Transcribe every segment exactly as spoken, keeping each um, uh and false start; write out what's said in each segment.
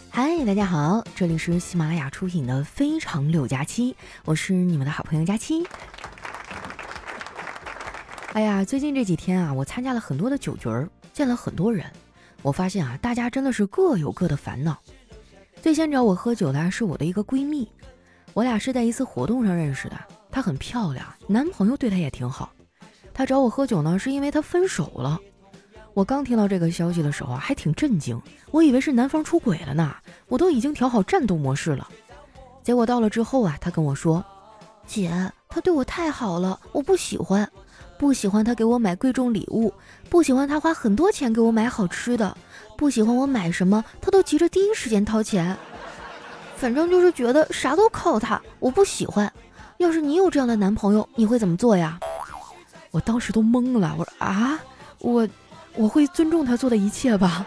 嗨，大家好，这里是喜马拉雅出品的非常六加七，我是你们的好朋友佳期。哎呀，最近这几天啊，我参加了很多的酒局儿，见了很多人，我发现啊，大家真的是各有各的烦恼。最先找我喝酒的是我的一个闺蜜，我俩是在一次活动上认识的，她很漂亮，男朋友对她也挺好。她找我喝酒呢，是因为她分手了。我刚听到这个消息的时候啊，还挺震惊，我以为是男方出轨了呢，我都已经调好战斗模式了。结果到了之后啊，她跟我说：“姐，他对我太好了，我不喜欢，不喜欢他给我买贵重礼物，不喜欢他花很多钱给我买好吃的，不喜欢我买什么他都急着第一时间掏钱。反正就是觉得啥都靠他，我不喜欢。要是你有这样的男朋友，你会怎么做呀？”我当时都懵了，我说啊，我我会尊重他做的一切吧。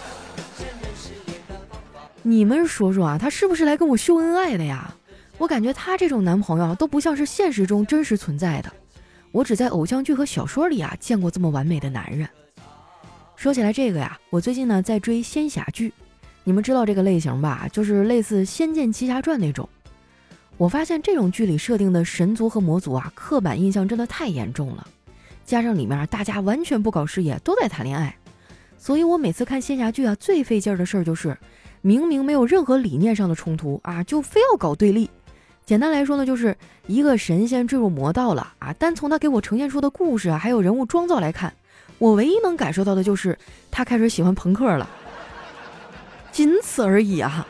你们说说啊，他是不是来跟我秀恩爱的呀？我感觉他这种男朋友都不像是现实中真实存在的，我只在偶像剧和小说里啊见过这么完美的男人。说起来这个呀，我最近呢在追仙侠剧，你们知道这个类型吧？就是类似《仙剑奇侠传》那种。我发现这种剧里设定的神族和魔族啊，刻板印象真的太严重了，加上里面大家完全不搞事业，都在谈恋爱，所以我每次看仙侠剧啊，最费劲儿的事儿就是明明没有任何理念上的冲突啊，就非要搞对立。简单来说呢，就是一个神仙坠入魔道了啊，单从他给我呈现出的故事啊，还有人物妆造来看，我唯一能感受到的就是他开始喜欢朋克了，仅此而已啊。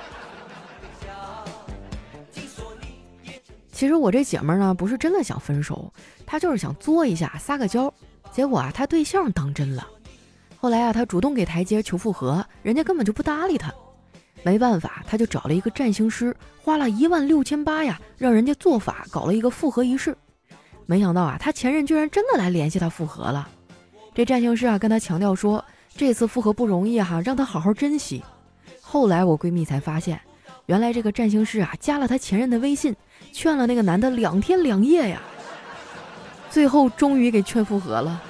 其实我这姐们儿呢，不是真的想分手，她就是想作一下，撒个娇。结果啊，她对象当真了。后来啊，她主动给台阶求复合，人家根本就不搭理她。没办法，她就找了一个占星师，花了一万六千八呀，让人家做法搞了一个复合仪式。没想到啊，她前任居然真的来联系她复合了。这占星师啊，跟她强调说，这次复合不容易哈、啊，让她好好珍惜。后来我闺蜜才发现，原来这个占星师啊，加了她前任的微信，劝了那个男的两天两夜呀，最后终于给劝复合了。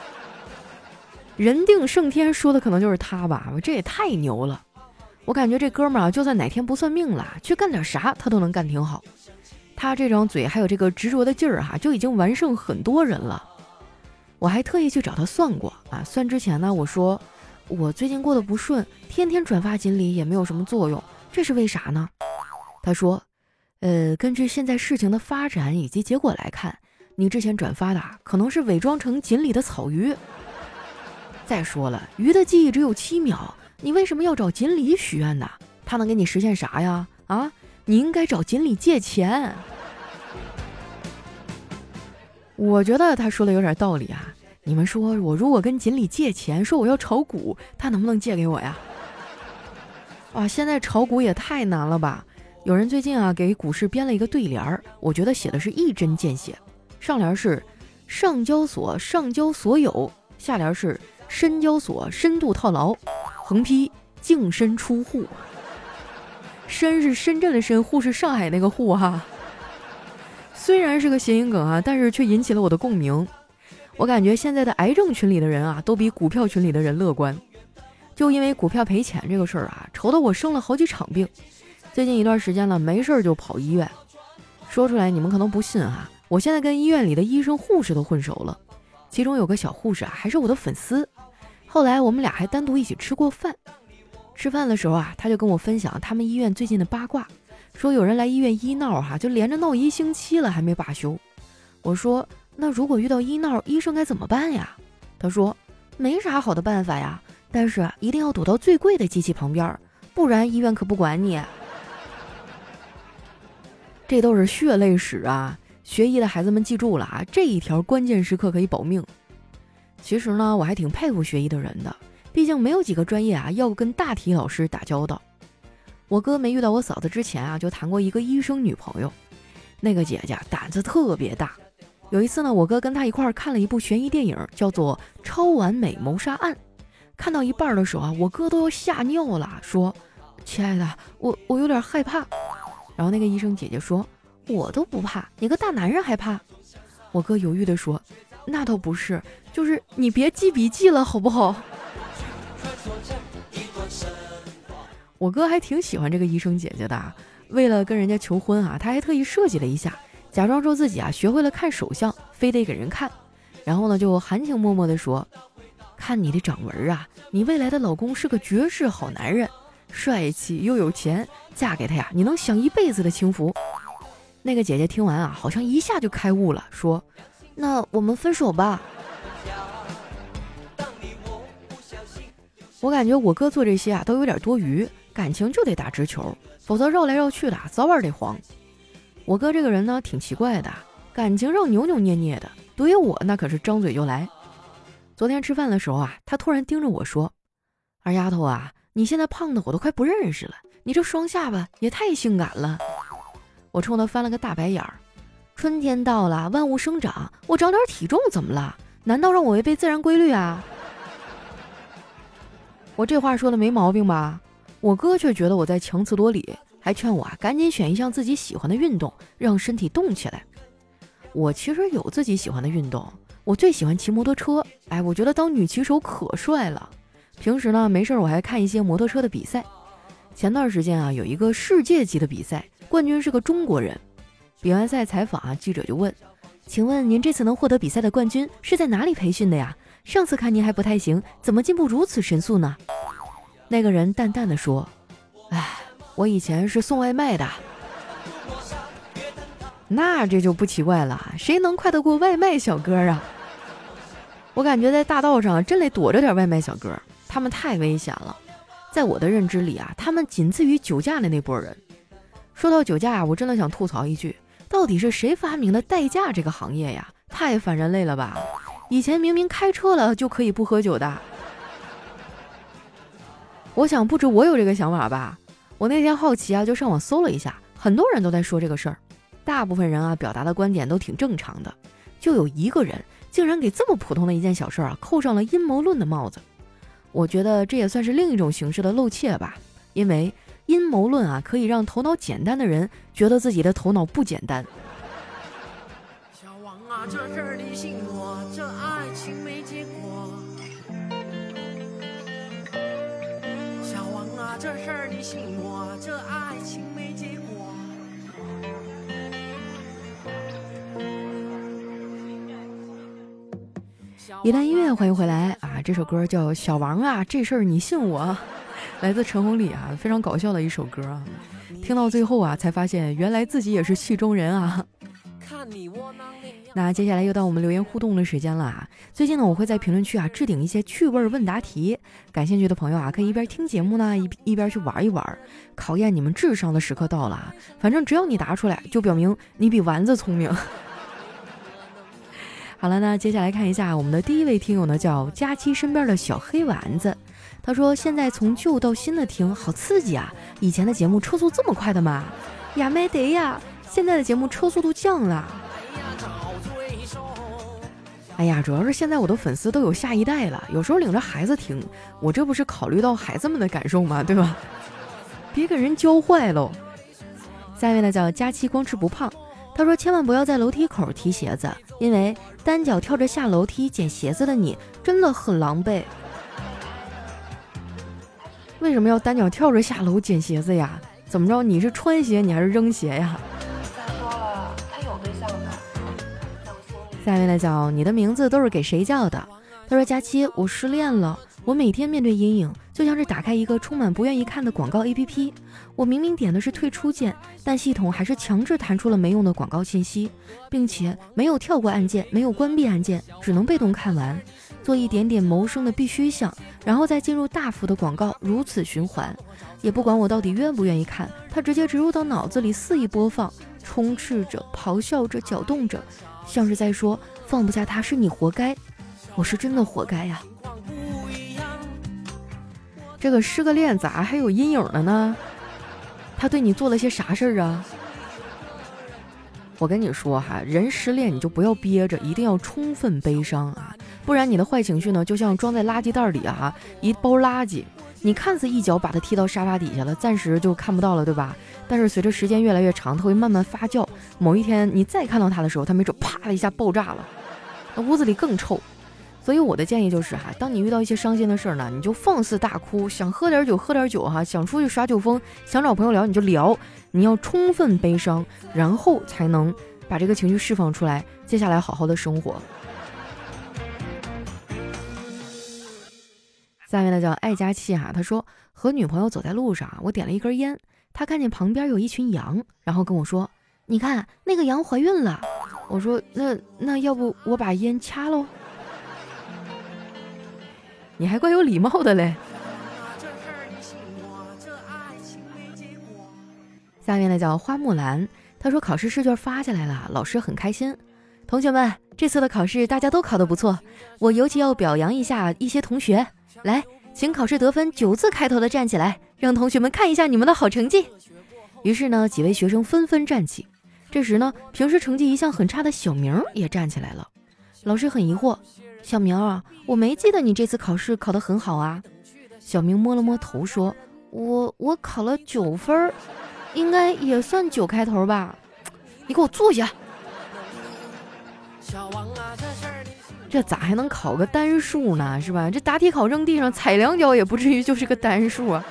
人定胜天说的可能就是他吧，这也太牛了。我感觉这哥们儿啊，就算哪天不算命了，去干点啥他都能干挺好。他这张嘴还有这个执着的劲儿哈、啊，就已经完胜很多人了。我还特意去找他算过啊，算之前呢，我说我最近过得不顺，天天转发锦鲤也没有什么作用，这是为啥呢？他说呃，根据现在事情的发展以及结果来看，你之前转发的可能是伪装成锦鲤的草鱼。再说了，鱼的记忆只有七秒，你为什么要找锦鲤许愿呢？他能给你实现啥呀？啊，你应该找锦鲤借钱。我觉得他说的有点道理啊。你们说我如果跟锦鲤借钱，说我要炒股，他能不能借给我呀？哇，现在炒股也太难了吧。有人最近啊给股市编了一个对联儿，我觉得写的是一针见血。上联是上交所上交所有，下联是深交所深度套牢，横批净身出户。深是深圳的深，户是上海那个户哈、啊。虽然是个谐音梗啊，但是却引起了我的共鸣。我感觉现在的癌症群里的人啊，都比股票群里的人乐观。就因为股票赔钱这个事儿啊，愁得我生了好几场病。最近一段时间了，没事儿就跑医院。说出来你们可能不信啊，我现在跟医院里的医生护士都混熟了，其中有个小护士啊，还是我的粉丝。后来我们俩还单独一起吃过饭。吃饭的时候啊，他就跟我分享他们医院最近的八卦，说有人来医院医闹哈、啊，就连着闹一星期了还没罢休。我说那如果遇到医闹，医生该怎么办呀？他说没啥好的办法呀，但是一定要躲到最贵的机器旁边，不然医院可不管你。这都是血泪史啊！学医的孩子们记住了啊，这一条关键时刻可以保命。其实呢，我还挺佩服学医的人的，毕竟没有几个专业啊要跟大体老师打交道。我哥没遇到我嫂子之前啊，就谈过一个医生女朋友，那个姐姐胆子特别大。有一次呢，我哥跟她一块儿看了一部悬疑电影，叫做《超完美谋杀案》。看到一半的时候啊，我哥都要吓尿了，说：“亲爱的，我我有点害怕。”然后那个医生姐姐说：“我都不怕，你个大男人还怕？”我哥犹豫地说：“那倒不是，就是你别记笔记了好不好？” 我哥还挺喜欢这个医生姐姐的，为了跟人家求婚啊，他还特意设计了一下，假装说自己啊学会了看手相，非得给人看，然后呢就含情脉脉地说，看你的掌纹啊，你未来的老公是个绝世好男人，帅气又有钱，嫁给他呀，你能享一辈子的清福。那个姐姐听完啊，好像一下就开悟了，说，那我们分手吧。我感觉我哥做这些啊都有点多余，感情就得打直球，否则绕来绕去的早晚得黄。我哥这个人呢挺奇怪的，感情上扭扭捏捏的，对于我那可是张嘴就来。昨天吃饭的时候啊，他突然盯着我说，二丫头啊，你现在胖的我都快不认识了，你这双下巴也太性感了。我冲他翻了个大白眼儿，春天到了，万物生长，我长点体重怎么了？难道让我违背自然规律啊？我这话说的没毛病吧？我哥却觉得我在强词夺理，还劝我啊赶紧选一项自己喜欢的运动，让身体动起来。我其实有自己喜欢的运动，我最喜欢骑摩托车，哎，我觉得当女骑手可帅了。平时呢没事我还看一些摩托车的比赛。前段时间啊有一个世界级的比赛，冠军是个中国人。比完赛采访啊，记者就问，请问您这次能获得比赛的冠军是在哪里培训的呀？上次看您还不太行，怎么进步如此神速呢？那个人淡淡的说，哎，我以前是送外卖的。那这就不奇怪了，谁能快得过外卖小哥啊？我感觉在大道上真得躲着点外卖小哥，他们太危险了。在我的认知里啊，他们仅次于酒驾的那波人。说到酒驾啊，我真的想吐槽一句，到底是谁发明的代驾这个行业呀？太反人类了吧！以前明明开车了就可以不喝酒的。我想不止我有这个想法吧。我那天好奇啊，就上网搜了一下，很多人都在说这个事儿。大部分人啊表达的观点都挺正常的，就有一个人竟然给这么普通的一件小事啊扣上了阴谋论的帽子。我觉得这也算是另一种形式的露怯吧，因为阴谋论啊可以让头脑简单的人觉得自己的头脑不简单。 小王啊，这事儿你信我，这爱情没结果。小王啊，这事儿你信我，这爱情没结果。 一段音乐，欢迎回来啊！这首歌叫《小王啊，这事儿你信我》，来自陈鸿礼啊，非常搞笑的一首歌啊。听到最后啊，才发现原来自己也是戏中人啊。那接下来又到我们留言互动的时间了啊！最近呢，我会在评论区啊置顶一些趣味问答题，感兴趣的朋友啊，可以一边听节目呢，一一边去玩一玩，考验你们智商的时刻到了啊！反正只要你答出来，就表明你比丸子聪明。好了，那接下来看一下我们的第一位听友呢，叫佳期身边的小黑丸子。他说，现在从旧到新的听好刺激啊，以前的节目车速这么快的吗？呀没得呀，现在的节目车速都降了。哎呀，主要是现在我的粉丝都有下一代了，有时候领着孩子听，我这不是考虑到孩子们的感受吗？对吧？别给人教坏喽。下一位呢叫佳期光吃不胖，他说千万不要在楼梯口提鞋子，因为单脚跳着下楼梯捡鞋子的你真的很狼狈。为什么要单脚跳着下楼捡鞋子呀？怎么着，你是穿鞋你还是扔鞋呀？ 再说了，他有对象的。 下一位呢叫你的名字都是给谁叫的？他说佳期，我失恋了，我每天面对阴影，就像是打开一个充满不愿意看的广告 A P P， 我明明点的是退出键，但系统还是强制弹出了没用的广告信息，并且没有跳过按键，没有关闭按键，只能被动看完，做一点点谋生的必须项，然后再进入大幅的广告，如此循环，也不管我到底愿不愿意看，它直接植入到脑子里肆意播放，充斥着，咆哮着，搅动着，像是在说放不下他是你活该，我是真的活该呀。这个失个恋咋还有阴影了呢？他对你做了些啥事儿啊？我跟你说哈，人失恋你就不要憋着，一定要充分悲伤啊，不然你的坏情绪呢，就像装在垃圾袋里啊，一包垃圾，你看似一脚把它踢到沙发底下了，暂时就看不到了，对吧？但是随着时间越来越长，它会慢慢发酵，某一天你再看到它的时候，它没准啪的一下爆炸了，那屋子里更臭。 所以我的建议就是哈，当你遇到一些伤心的事儿呢，你就放肆大哭，想喝点酒喝点酒哈，想出去耍酒疯，想找朋友聊你就聊，你要充分悲伤，然后才能把这个情绪释放出来，接下来好好的生活。下面呢叫爱佳期哈，他说和女朋友走在路上，我点了一根烟，他看见旁边有一群羊，然后跟我说，你看那个羊怀孕了。我说那那要不我把烟掐喽？你还怪有礼貌的嘞。下面呢叫花木兰，他说考试试卷发下来了，老师很开心。同学们，这次的考试大家都考得不错，我尤其要表扬一下一些同学，来，请考试得分九字开头的站起来，让同学们看一下你们的好成绩。于是呢，几位学生纷纷站起。这时呢，平时成绩一向很差的小明也站起来了。老师很疑惑，小明啊，我没记得你这次考试考得很好啊。小明摸了摸头说，我我考了九分，应该也算九开头吧。你给我坐下。这咋还能考个单数呢，是吧？这答题考扔地上踩两脚也不至于就是个单数啊。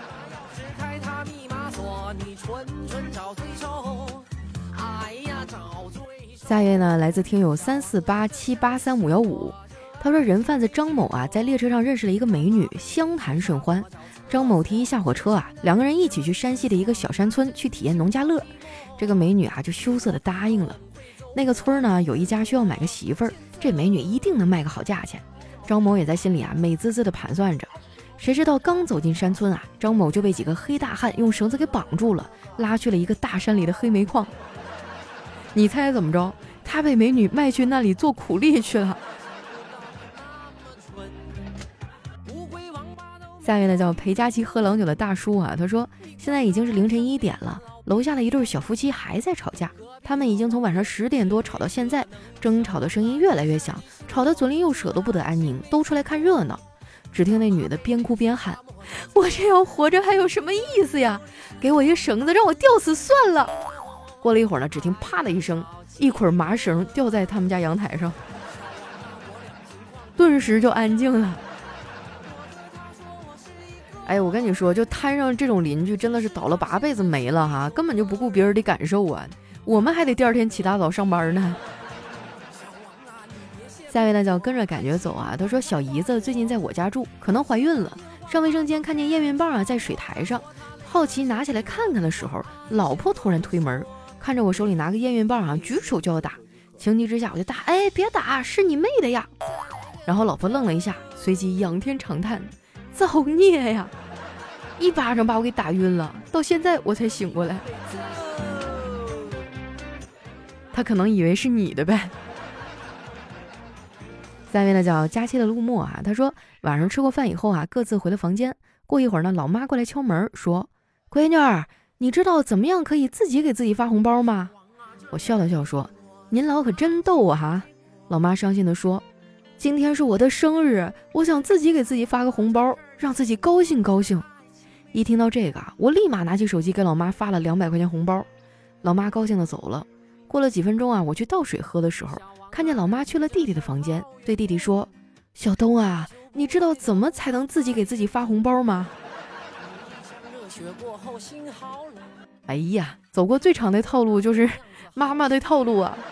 下一位呢，来自听友三四八七八三五幺五，他说人贩子张某啊，在列车上认识了一个美女，相谈甚欢。张某提议下火车啊，两个人一起去山西的一个小山村去体验农家乐。这个美女啊，就羞涩的答应了。那个村呢，有一家需要买个媳妇儿，这美女一定能卖个好价钱。张某也在心里啊，美滋滋的盘算着。谁知道刚走进山村啊，张某就被几个黑大汉用绳子给绑住了，拉去了一个大山里的黑煤矿。你猜怎么着？他被美女卖去那里做苦力去了。下面呢叫裴佳琪喝冷酒的大叔啊，他说现在已经是凌晨一点了，楼下的一对小夫妻还在吵架，他们已经从晚上十点多吵到现在，争吵的声音越来越响，吵得左邻右舍都不得安宁，都出来看热闹。只听那女的边哭边喊，我这样活着还有什么意思呀，给我一绳子让我吊死算了。过了一会儿呢，只听啪的一声，一捆麻绳掉在他们家阳台上，顿时就安静了。哎，我跟你说，就摊上这种邻居真的是倒了八辈子霉了哈，根本就不顾别人的感受啊，我们还得第二天起大早上班呢。下一位呢叫跟着感觉走啊，他说小姨子最近在我家住，可能怀孕了，上卫生间看见验孕棒啊在水台上，好奇拿起来看看的时候，老婆突然推门，看着我手里拿个验孕棒啊，举手就要打，情急之下我就打，哎别打，是你妹的呀。然后老婆愣了一下，随即仰天长叹，造孽呀，一巴掌把我给打晕了，到现在我才醒过来。他可能以为是你的呗。下面呢叫佳期的陆墨啊，他说晚上吃过饭以后啊，各自回了房间。过一会儿呢，老妈过来敲门说，闺女儿，你知道怎么样可以自己给自己发红包吗？我笑了笑说，您老可真逗啊哈。老妈伤心地说，今天是我的生日，我想自己给自己发个红包，让自己高兴高兴。一听到这个，我立马拿起手机给老妈发了两百块钱红包。老妈高兴地走了。过了几分钟啊，我去倒水喝的时候，看见老妈去了弟弟的房间，对弟弟说，小东啊，你知道怎么才能自己给自己发红包吗？哎呀，走过最长的套路就是妈妈的套路啊。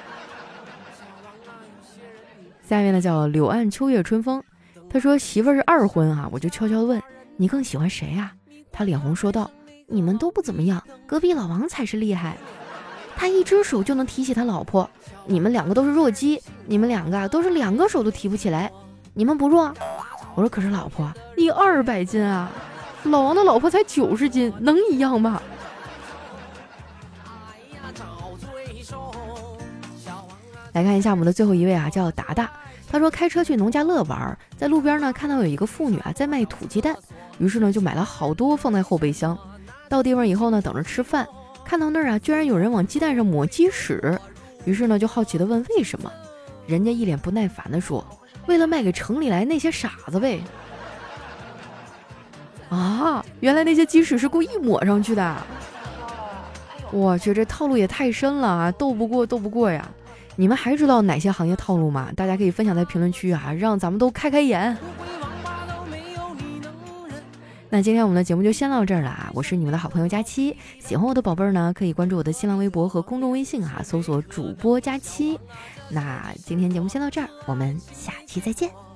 下面呢叫柳暗秋月春风，他说媳妇儿是二婚啊，我就悄悄问，你更喜欢谁啊？他脸红说道，你们都不怎么样，隔壁老王才是厉害，他一只手就能提起他老婆，你们两个都是弱鸡，你们两个都是两个手都提不起来，你们不弱？我说可是老婆你二百斤啊，老王的老婆才九十斤，能一样吗？来看一下我们的最后一位啊，叫达达。他说开车去农家乐玩，在路边呢看到有一个妇女啊在卖土鸡蛋，于是呢就买了好多放在后备箱。到地方以后呢，等着吃饭，看到那儿啊居然有人往鸡蛋上抹鸡屎，于是呢就好奇的问为什么。人家一脸不耐烦的说，为了卖给城里来那些傻子呗。啊，原来那些鸡屎是故意抹上去的。我去，这套路也太深了啊，斗不过斗不过呀。 你们还知道哪些行业套路吗？大家可以分享在评论区啊，让咱们都开开眼。那今天我们的节目就先到这儿了啊！我是你们的好朋友佳期，喜欢我的宝贝儿呢，可以关注我的新浪微博和公众微信啊，搜索主播佳期。那今天节目先到这儿，我们下期再见。